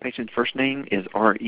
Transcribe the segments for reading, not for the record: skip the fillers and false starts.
Patient's first name is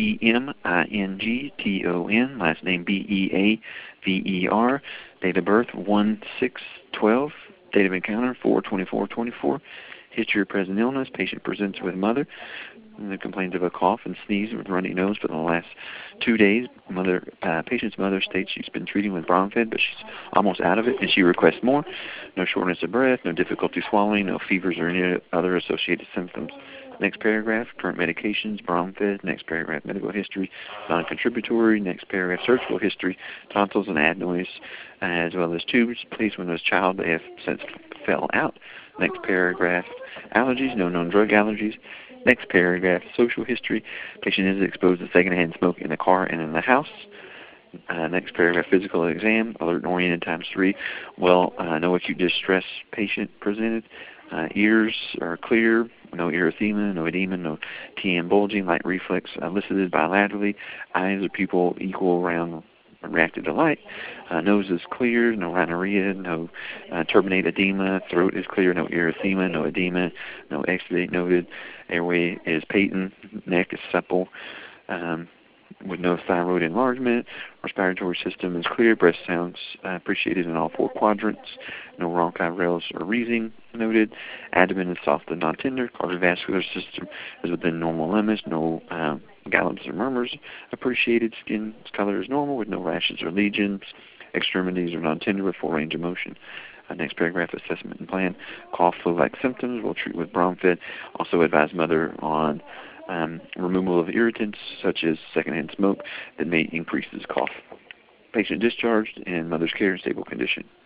Remington, last name Beaver. Date of birth 1/6/12. Date of encounter 4/24/24. History of present illness. Patient presents with mother and complains of a cough and sneeze with runny nose for the last 2 days. Patient's mother states she's been treating with Bromfed, but she's almost out of it, and she requests more. No shortness of breath, no difficulty swallowing, no fevers or any other associated symptoms. Next paragraph, current medications, Bromfed. Next paragraph, medical history, non-contributory. Next paragraph, surgical history, tonsils and adenoids, as well as tubes placed when as a child. They have since fell out. Next paragraph, allergies, no known drug allergies. Next paragraph, social history. Patient is exposed to secondhand smoke in the car and in the house. Next paragraph, physical exam, alert and oriented ×3. No acute distress patient presented. Ears are clear, no erythema, no edema, no TM bulging, light reflex elicited bilaterally. Eyes or pupil equal round reacted to light. Nose is clear, no rhinorrhea, no turbinate edema. Throat is clear, no erythema, no edema, no exudate noted. Airway is patent. Neck is supple with no thyroid enlargement. Respiratory system is clear. Breath sounds appreciated in all 4 quadrants. No rhonchi, rales, or wheezing noted. Abdomen is soft and non-tender. Cardiovascular system is within normal limits. No gallops or murmurs appreciated. Skin color is normal with no rashes or lesions. Extremities are non-tender with full range of motion. Next paragraph, assessment and plan. Cough, flu-like symptoms. We'll treat with Bromfed. Also advise mother on removal of irritants such as secondhand smoke that may increase this cough. Patient discharged and mother's care in stable condition.